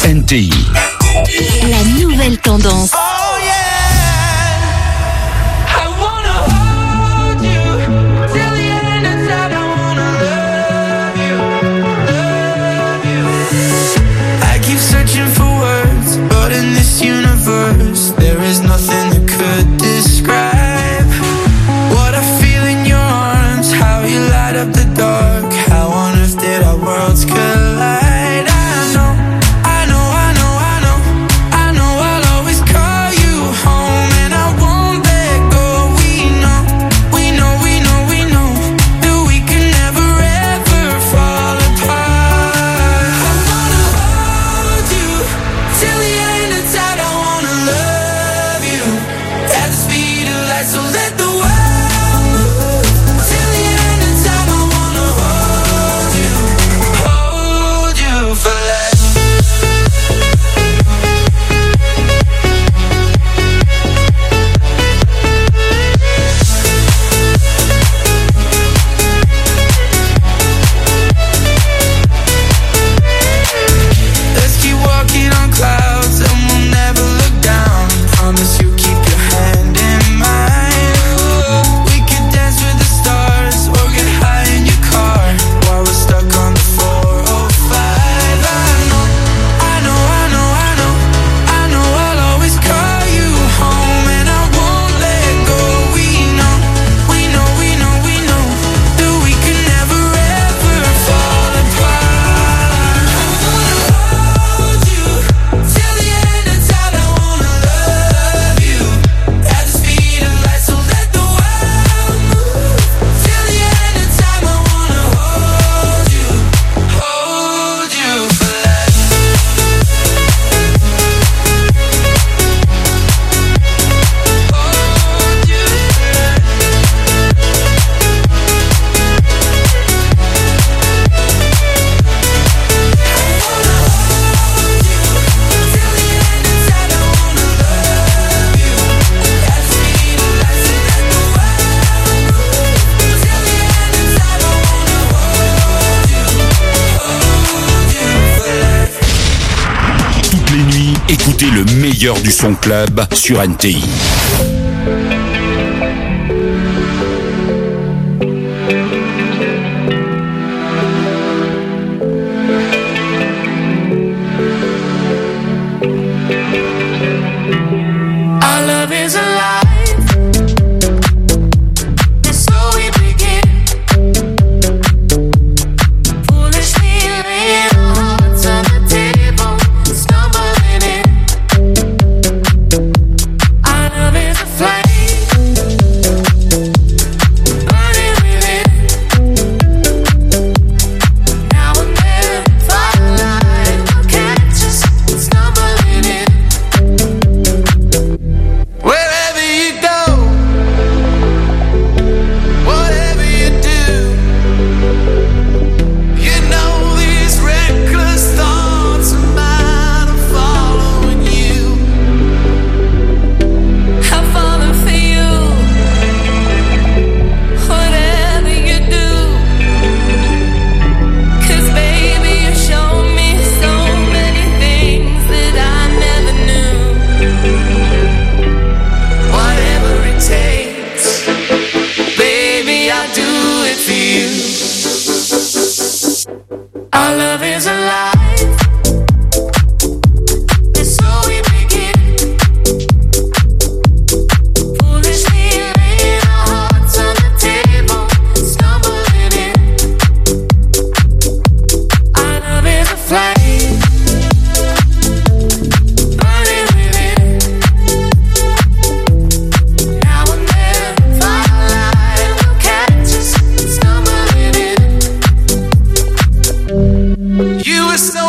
NTI. La nouvelle tendance. Universe, there is nothing that could describe what I feel in your arms, how you light up the dark, how on earth did our worlds collide? I know I'll always call you home and I won't let go. We know that we can never ever fall apart. I wanna hold you till the end of time. So let the world move till the end of time. I wanna hold you for life. Let's keep walking on clouds and we'll never look down. Promise you keep your hand in mine. Écoutez le meilleur du son club sur NTI. You were so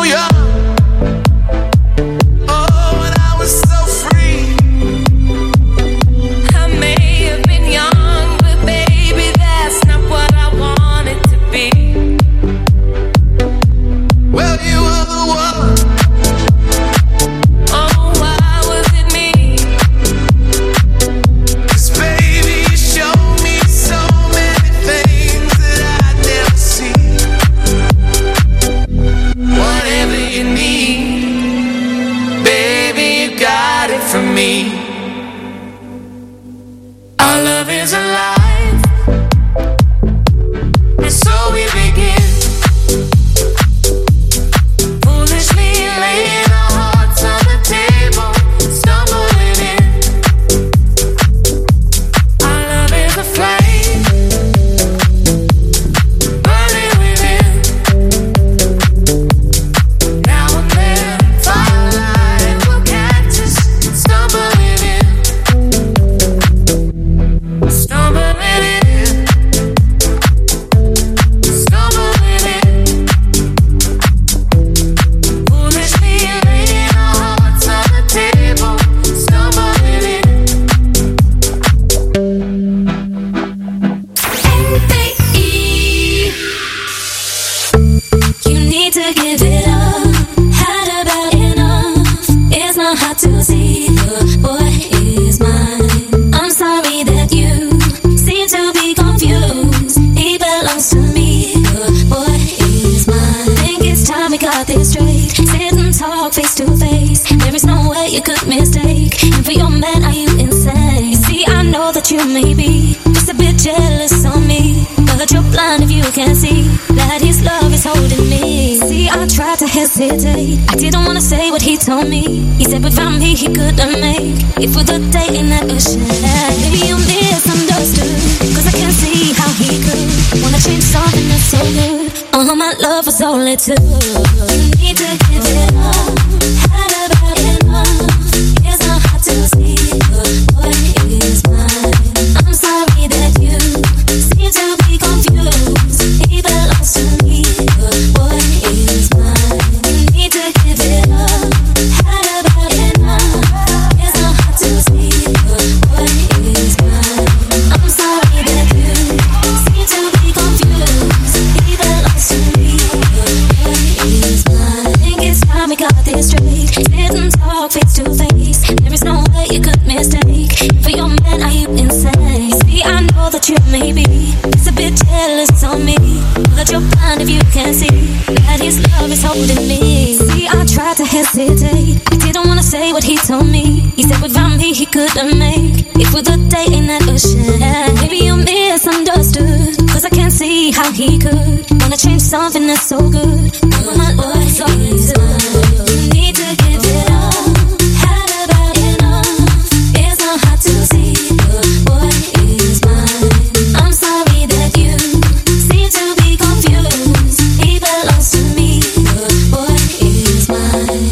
to give it up. Had about enough. It's not hard to see. The boy is mine. I'm sorry that you seem to be confused. He belongs to me. The boy is mine. Think it's time we got this straight. Sit and talk face to face. There is no way you could mistake. And for your man, are you insane? You see, I know that you may be just a bit jealous on me, but you're blind if you can't see that his love is holding me. See, I tried to hesitate. I didn't want to say what he told me. He said without me he couldn't make it for the day in that ocean. Maybe you misunderstood, cause I can't see how he could wanna change something that's so good. All my love was only two. You need to give it up. Had about enough. It's not hard to see. The boy is mine. I'm sorry that you seem to be confused. He belongs to me. The boy is mine. You need to give it up. Had about enough. It's not hard to see. The boy is mine. I'm sorry that you seem to be confused. He belongs to me. The boy is mine. I think it's time we got this straight. Sit and talk face to face. There is no way you could mistake. For your man, are you insane? See, I know that you may be just a bit jealous on me, but you're blind if you can't see that his love is holding me. See, I tried to hesitate. I didn't want to say what he told me. He said without me he couldn't make it for the day in that ocean. Maybe you misunderstood, cause I can't see how he could wanna change something that's so good. Oh, my Lord, it's always good. You need to give it up. Had about enough. It's not hard to see. The boy is mine. I'm sorry that you seem to be confused. He belongs to me. The boy is mine.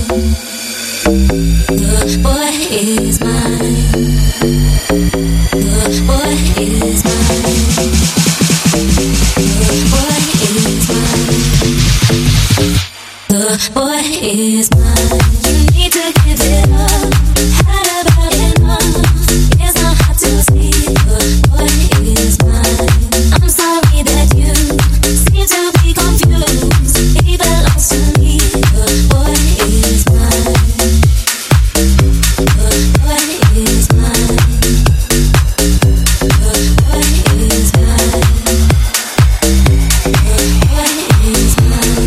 The boy is mine. The boy is mine. The boy is mine. The boy is mine. You need to give it up. Had about enough. It's not hard to see. The boy is mine. I'm sorry that you seem to be confused. He belongs to me. The boy is mine. The boy is mine. The boy is mine. The boy is mine.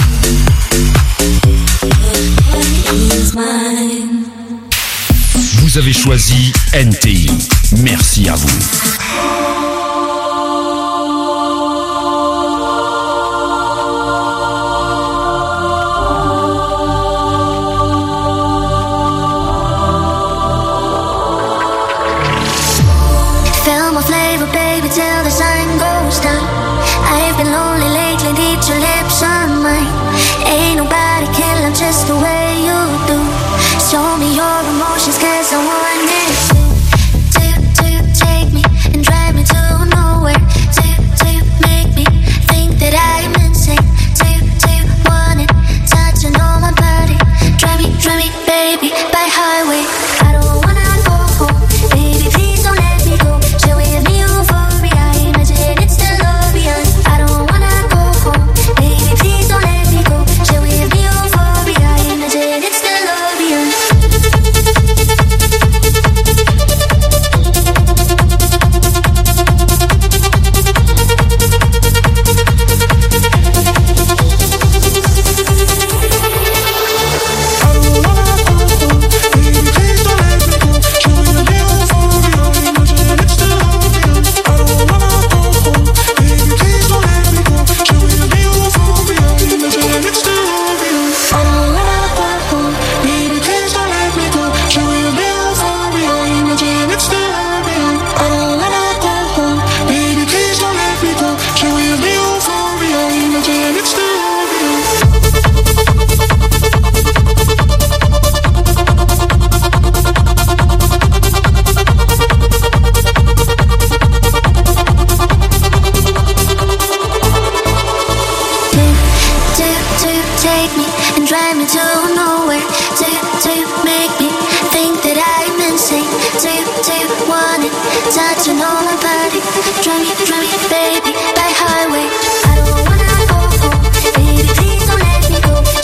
Vous avez choisi NTI. Merci à vous. Feel my flavor, baby, till the sun goes down. I've been lonely lately, need your lips on mine. Ain't nobody can love just the way you do. Show me your emotions, cause I want it to take me and drive me to nowhere. To make me think that I'm insane. To want it, touching on my body. Drive me, baby, by highway. I don't wanna go home, baby, please don't let me go. Share with me euphoria, imagine it's the love beyond. I don't wanna go home, baby, please don't let me go. Share with me euphoria, imagine it's the love beyond. Take me and drive me to nowhere. To make me think that I'm insane. To want it, touching on my body. Drive me, baby, by highway. I don't wanna go home, baby, please don't let me go.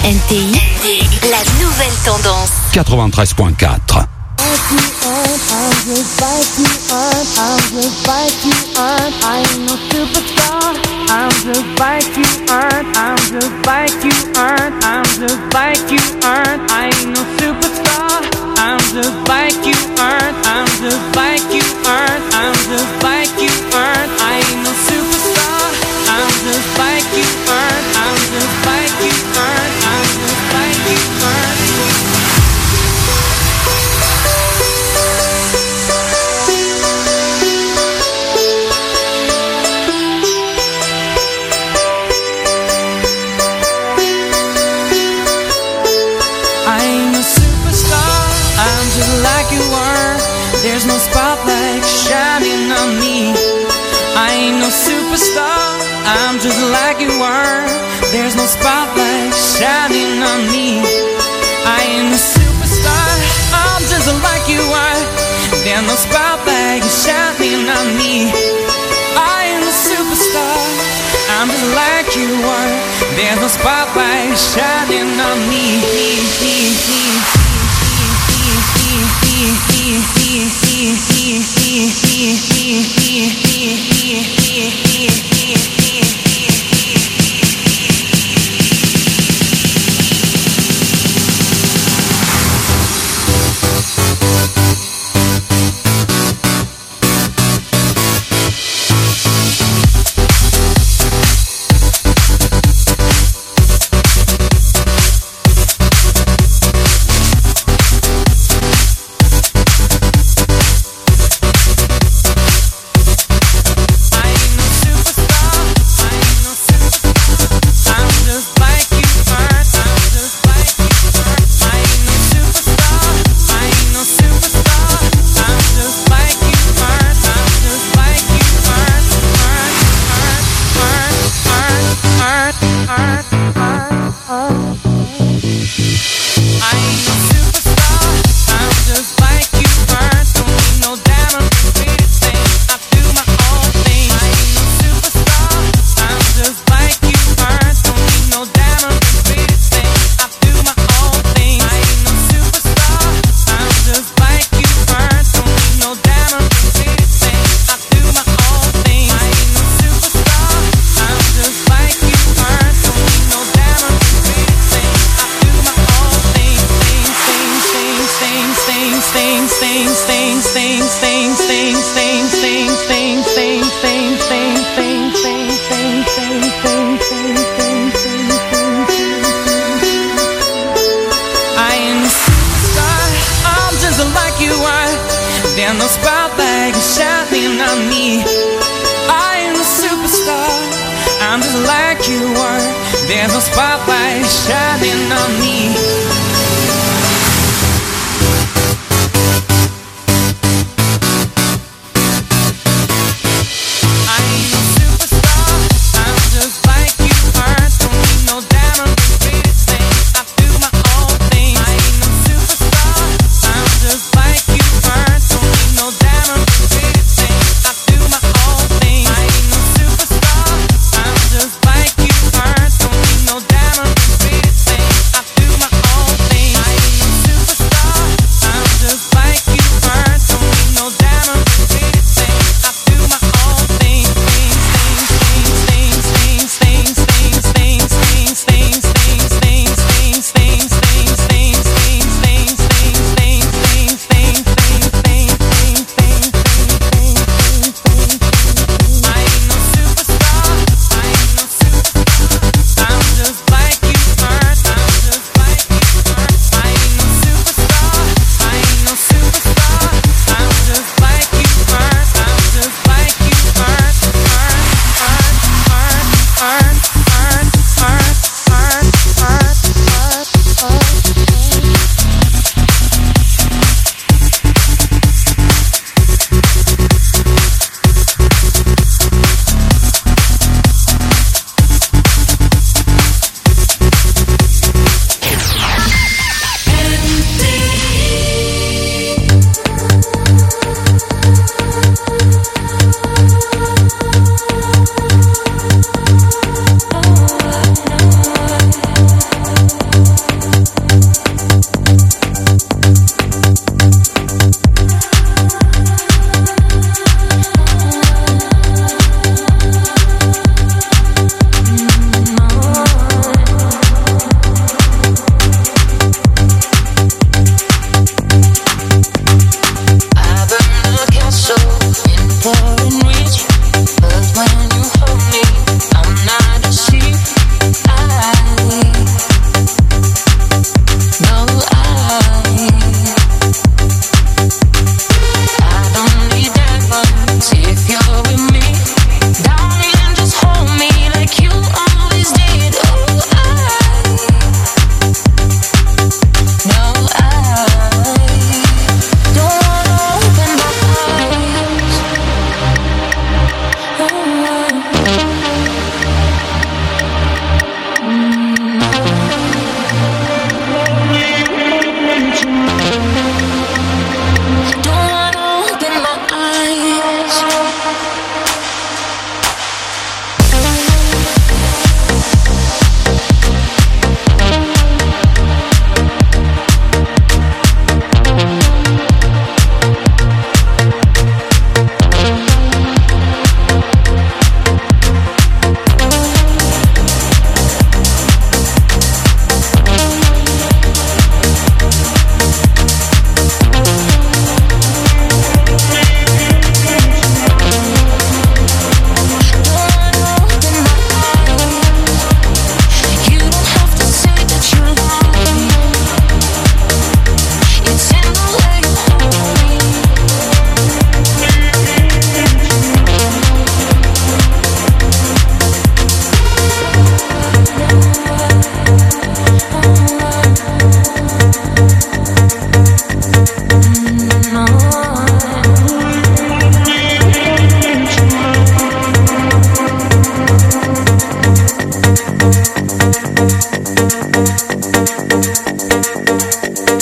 NTI, la nouvelle tendance. 93.4. There's no spotlight shining on me. I ain't no superstar, I'm just like you are. There's no spotlight shining on me. I ain't no superstar, I'm just like you are. There's no spotlight shining on me. I ain't no superstar, I'm just like you are. There's no spotlight shining on me.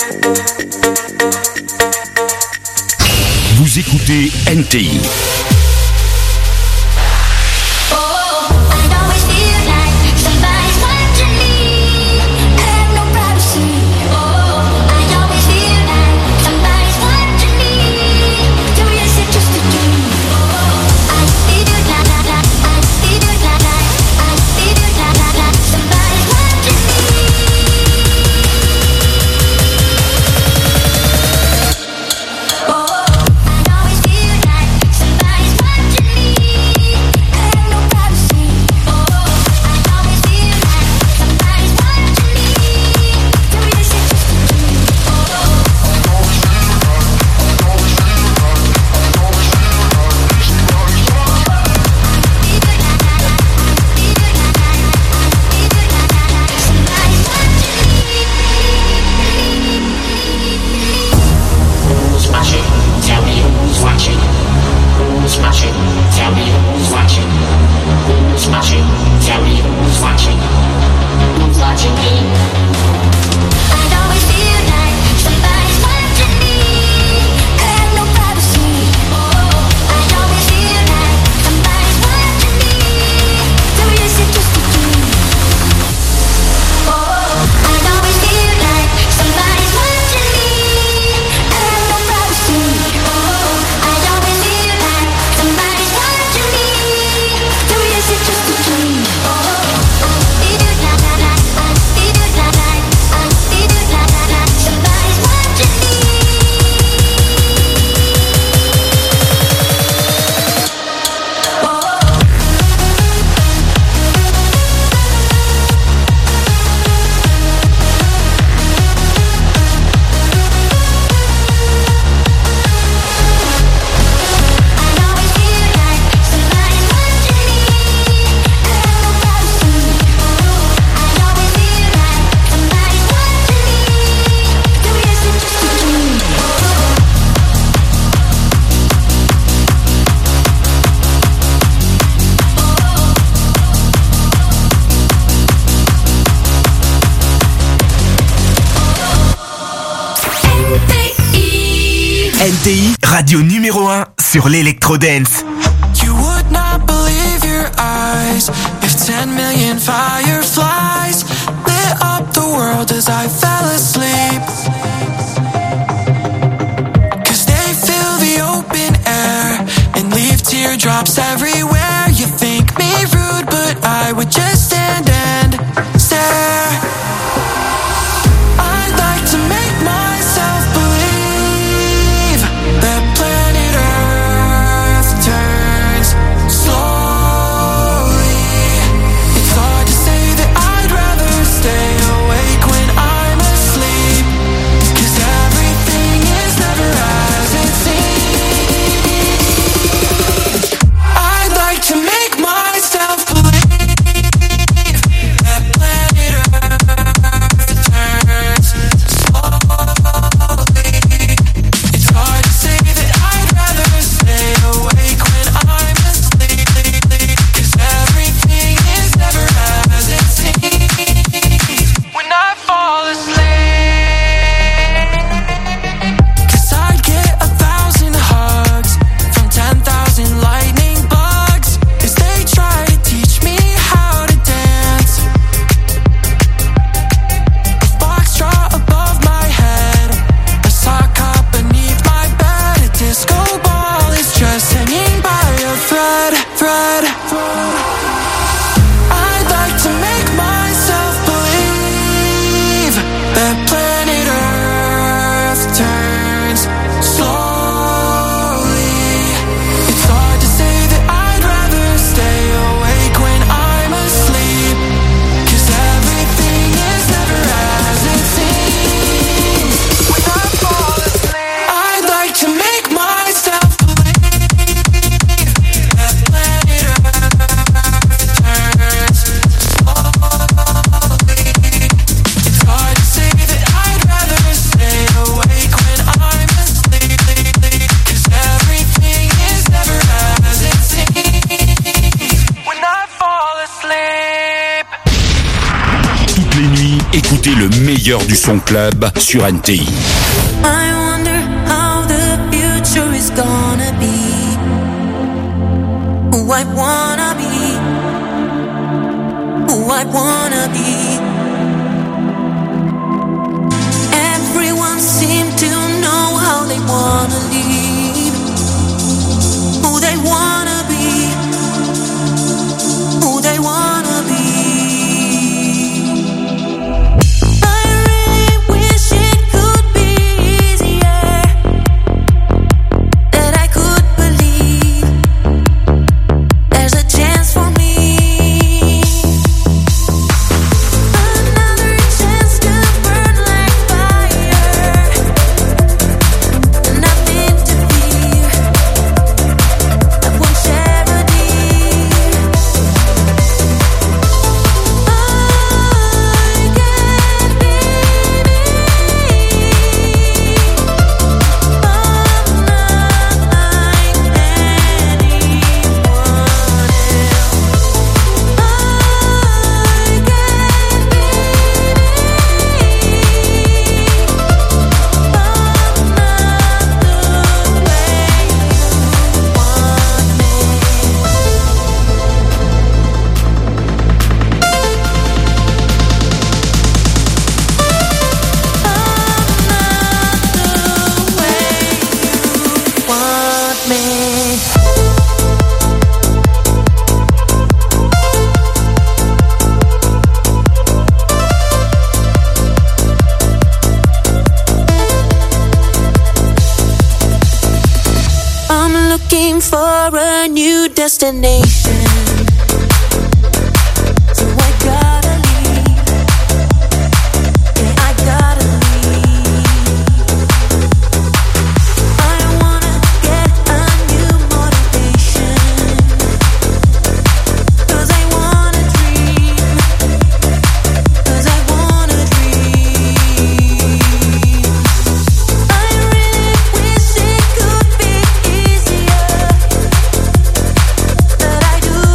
Vous écoutez NTI. NTI, radio numéro 1 sur l'électro-dance. You would not believe your eyes if 10 million fireflies lit up the world as I fell asleep. 'Cause they fill the open air and leave teardrops everywhere. You think me rude, but I would just stand and stare. I'd like to make myself believe that planet Earth turns slowly. It's hard to say that I'd rather stay awake when I'm asleep, 'cause everything is never as it seems. I'd meilleur du son club sur NTI. I wonder how the future is gonna be. Who I wanna be. Who I wanna be. Everyone seems to know how they wanna lead. Who they wanna be. Who they wanna be. For a new destination. I do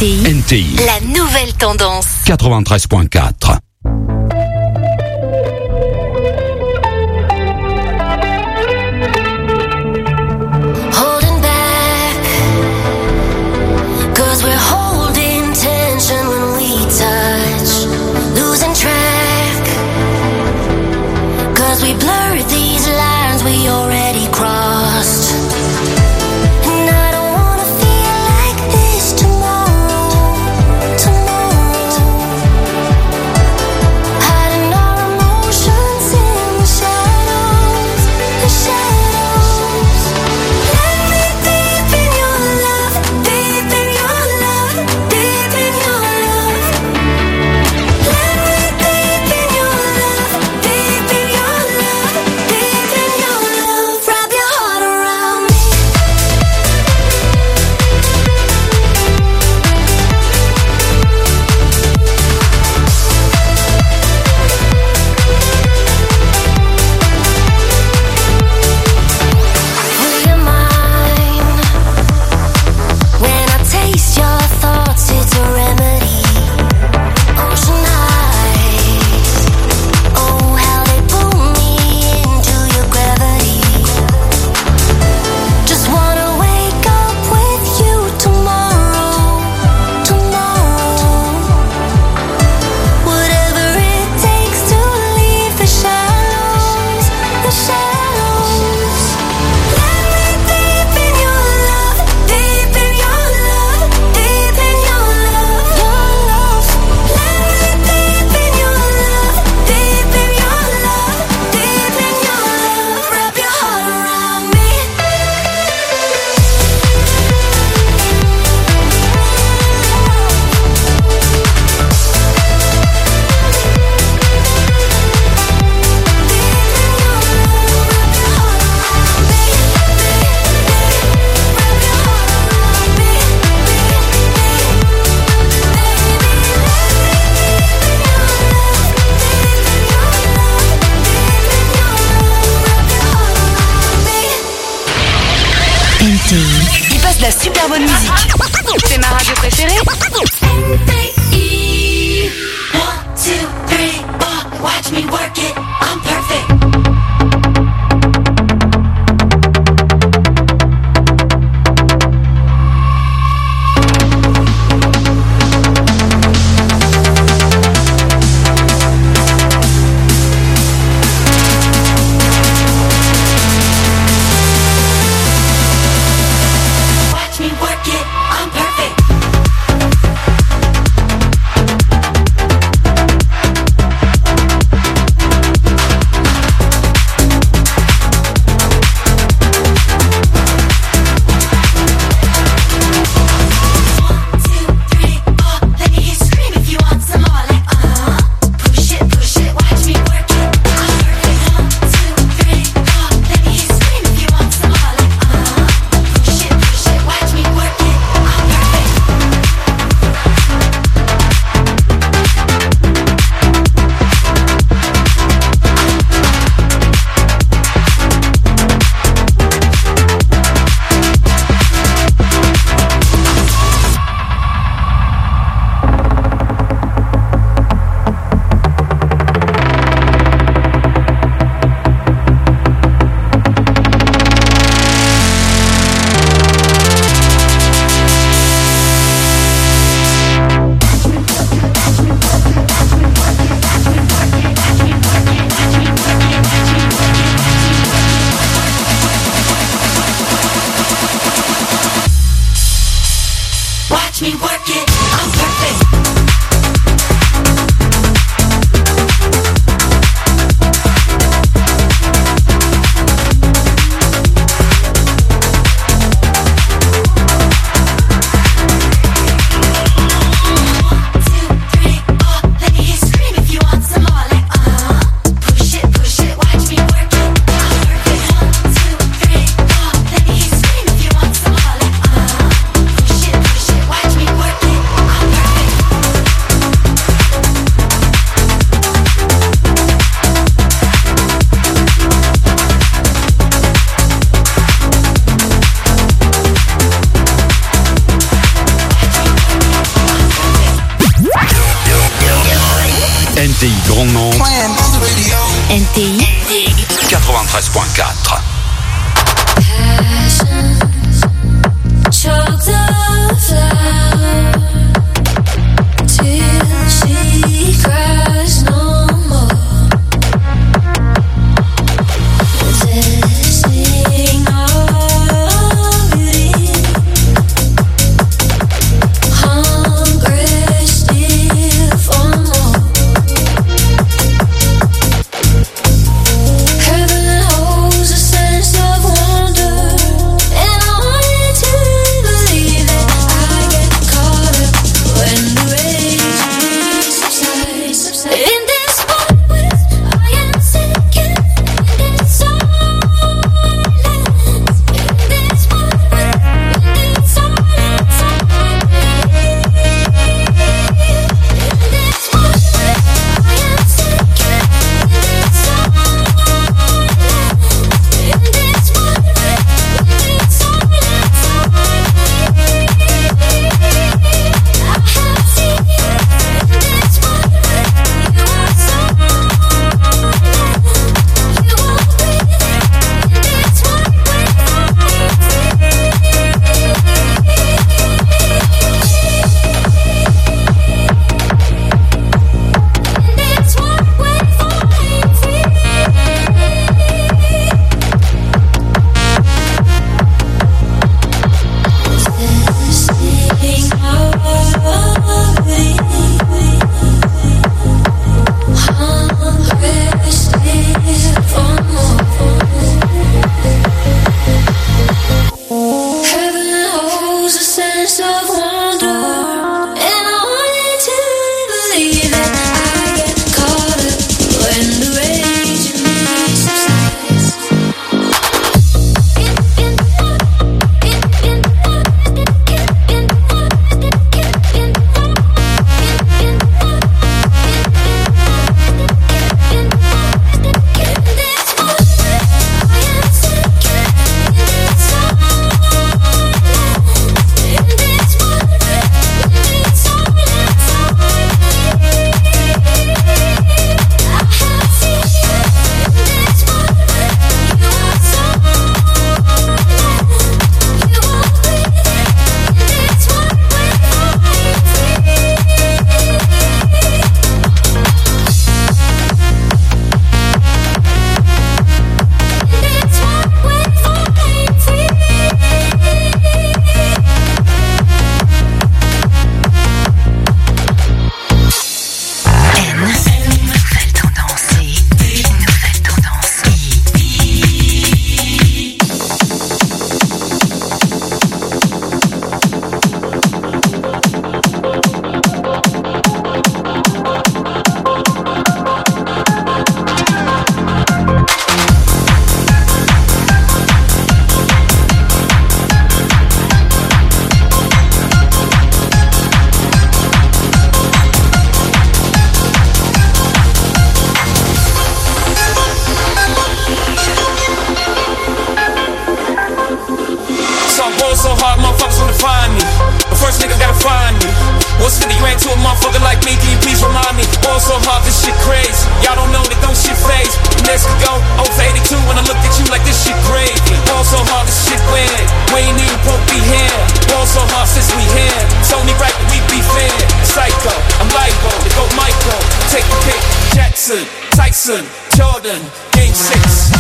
NTI, la nouvelle tendance. 93.4. We blur these lines we already crossed. Il passe de la super bonne musique. C'est ma radio préférée. NTI. 1, 2, 3, 4. Watch me work it. I'm perfect. NTI Grandement. NTI 93.4. Choke the flower till she cries no more. Possessing all beauty, hungry still for more. Heaven holds a sense of wonder, and I wanted to believe that I get caught up when the rage subsides. In this moment, I am sinking. In this silence, in this moment, in this silence, in this moment, I am sinking. In this silence, in this moment, in this silence, I have seen you. In this moment, you are so you are breathing. In this moment, it's one way for free. Possessing our beauty, hungry still for more. Heaven holds a sense of wonder, and I wanted to believe that I get caught up when the rage in me subsides. So I'm going so hard, motherfuckers wanna find me. The first nigga gotta find me. What's 50 grand to a motherfucker like me? Can you please remind me? Going so hard, this shit crazy. Y'all don't know that don't shit phase. Next could go over 82 when I look at you like this shit crazy. Going so hard, this shit weird. We ain't even supposed to be here. Going so hard since we here. It's only right that we be fair. Psycho, I'm liable to go Michael. Take the pick. Jackson, Tyson, Jordan, Game 6.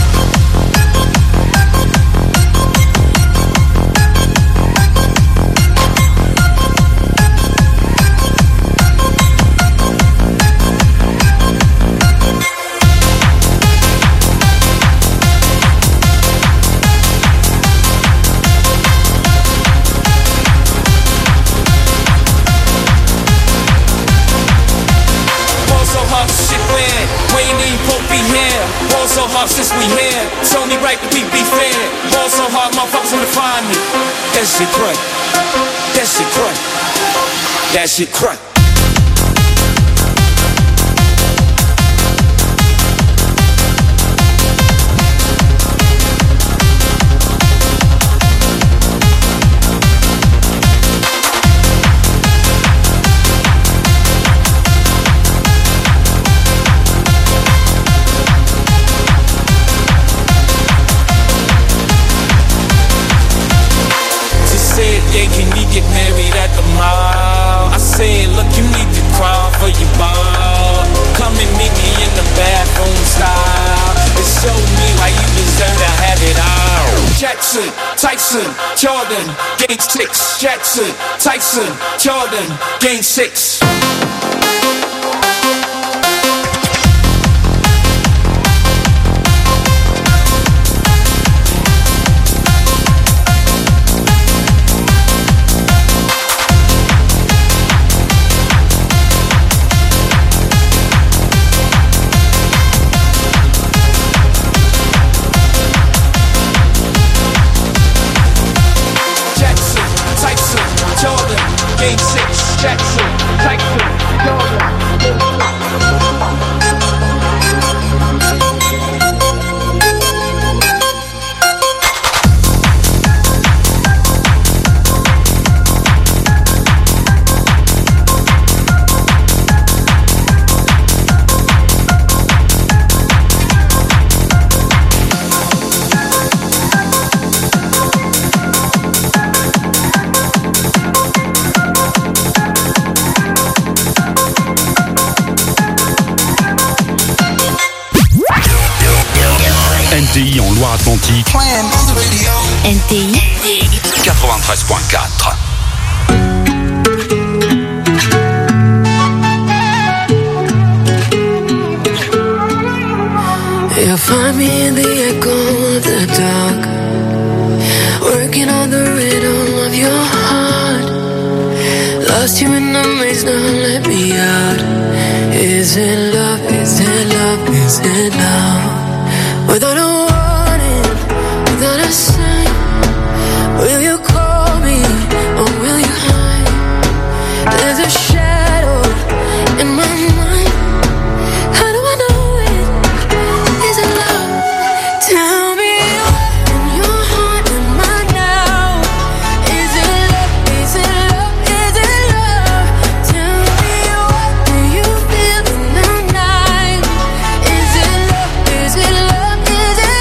So hard since we here, it's only right that we be fair. Ball so hard, motherfuckers wanna find me. That shit crack. That shit crack. That shit crack. get married at the mall. I said, look, you need to crawl for your ball. Come and meet me in the bathroom style. And show me why you deserve to have it all. Jackson, Tyson, Jordan, Game 6. Jackson, Tyson, Jordan, Game 6. Game 6, Jackson, Tyson, Jordan. NTI en Loire-Atlantique. NTI 93.4. You'll find me in the echo of the dark, working on the rhythm of your heart. Lost you in the maze, now let me out. Is it love? Is it love? Is it love? Without a warning, without a sign, will you call me or will you hide? There's a shadow in my mind. How do I know it? Is it love? Tell me what's in your heart and mine now. Is it love? Is it love? Is it love? Tell me what do you feel in the night? Is it love? Is it love? Is it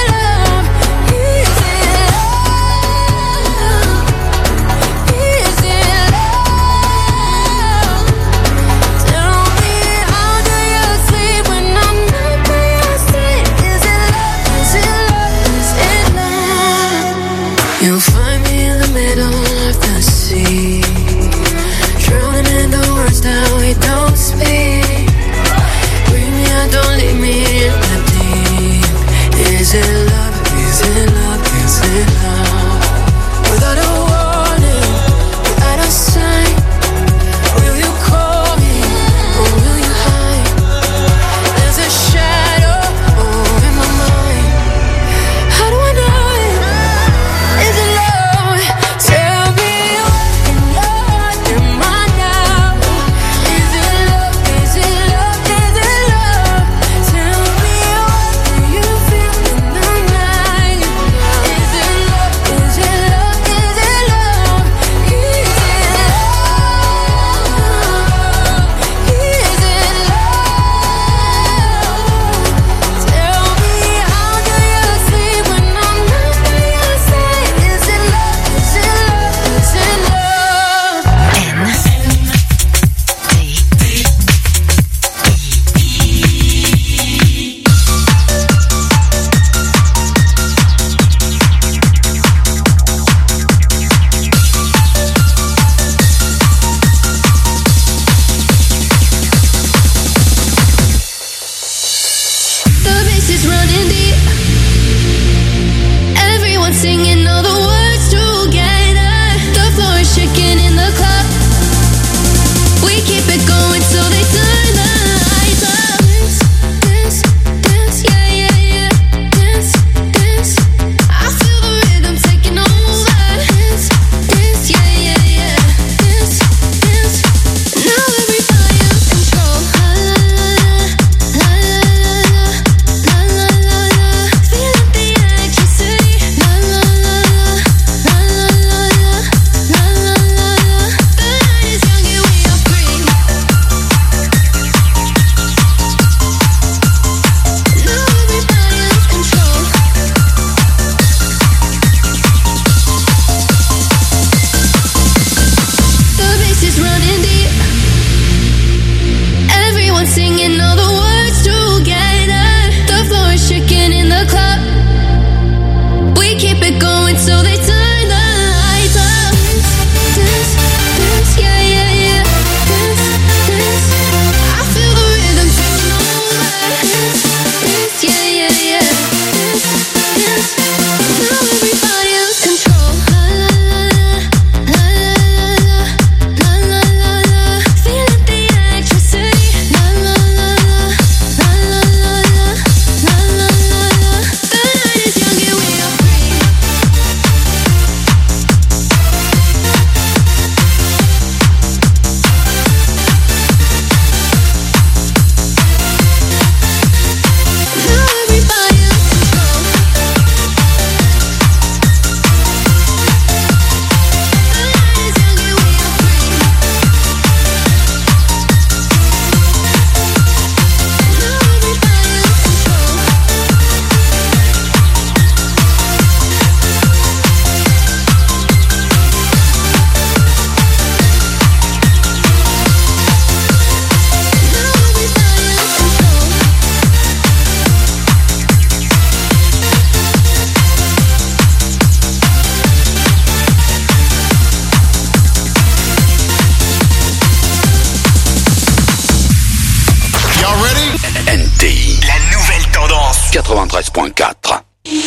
93.4.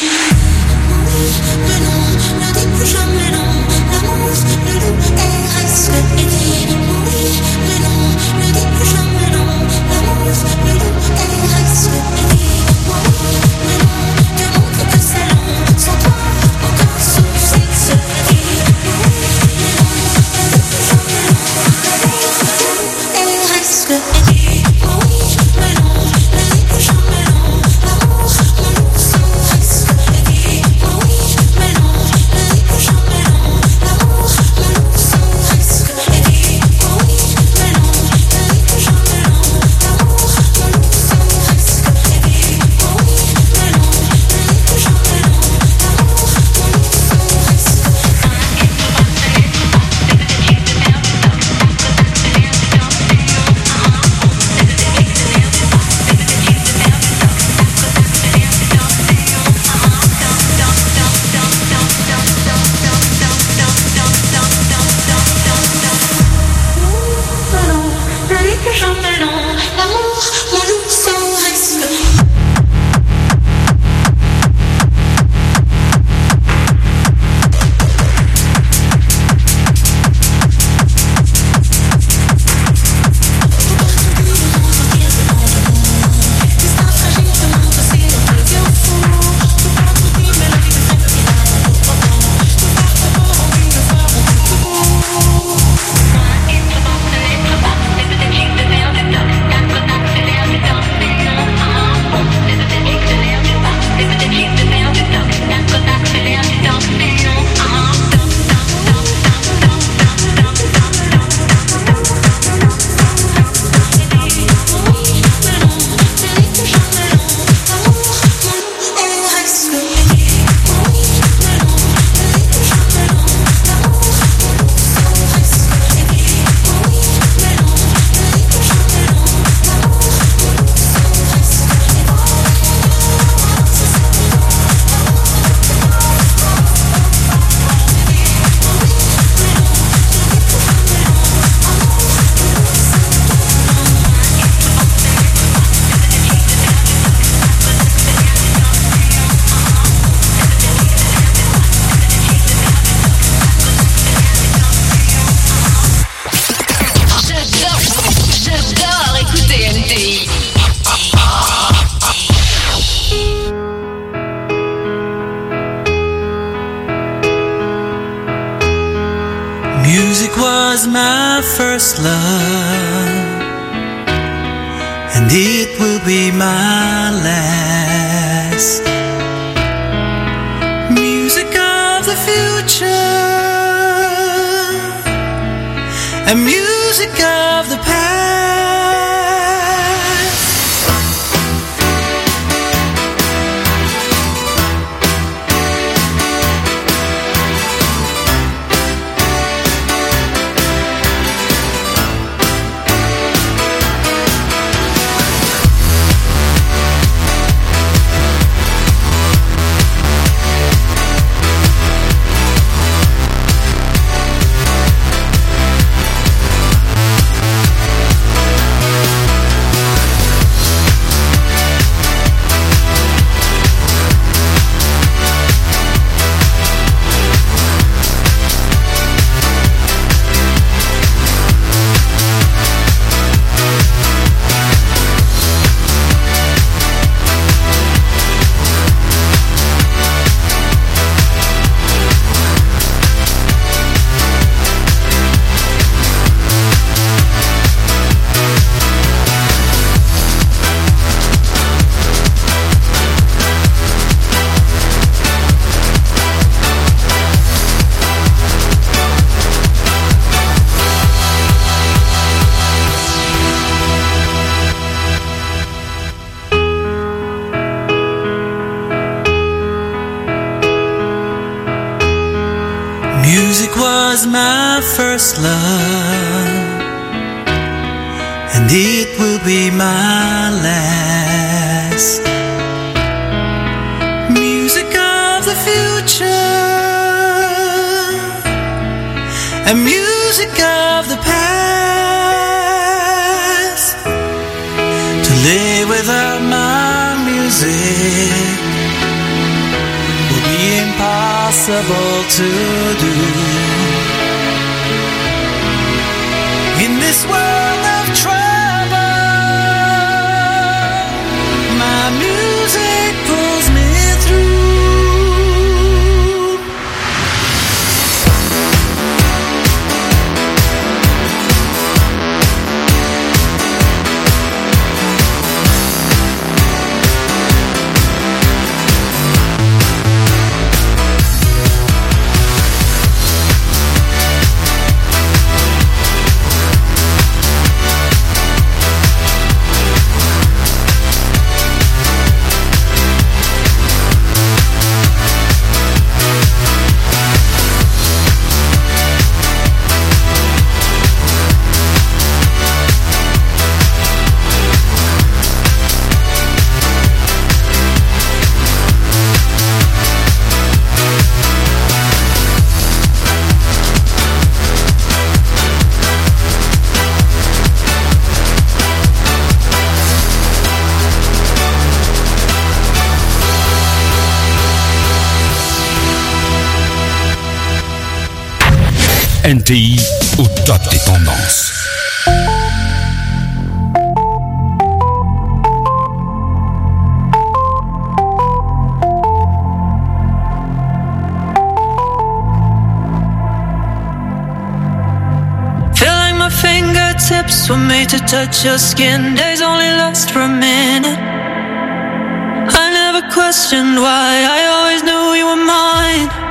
Music was my first love, and it will be my last. Music of the future, and music of the past. Music was my first love, and it will be my last. Music of the future, and music of the past. To live without my music to do. In this world of trouble, my music pulls me through. NTI au top des tendances. Feel like my fingertips were made to touch your skin. Days only last for a minute. I never questioned why, I always knew you were mine.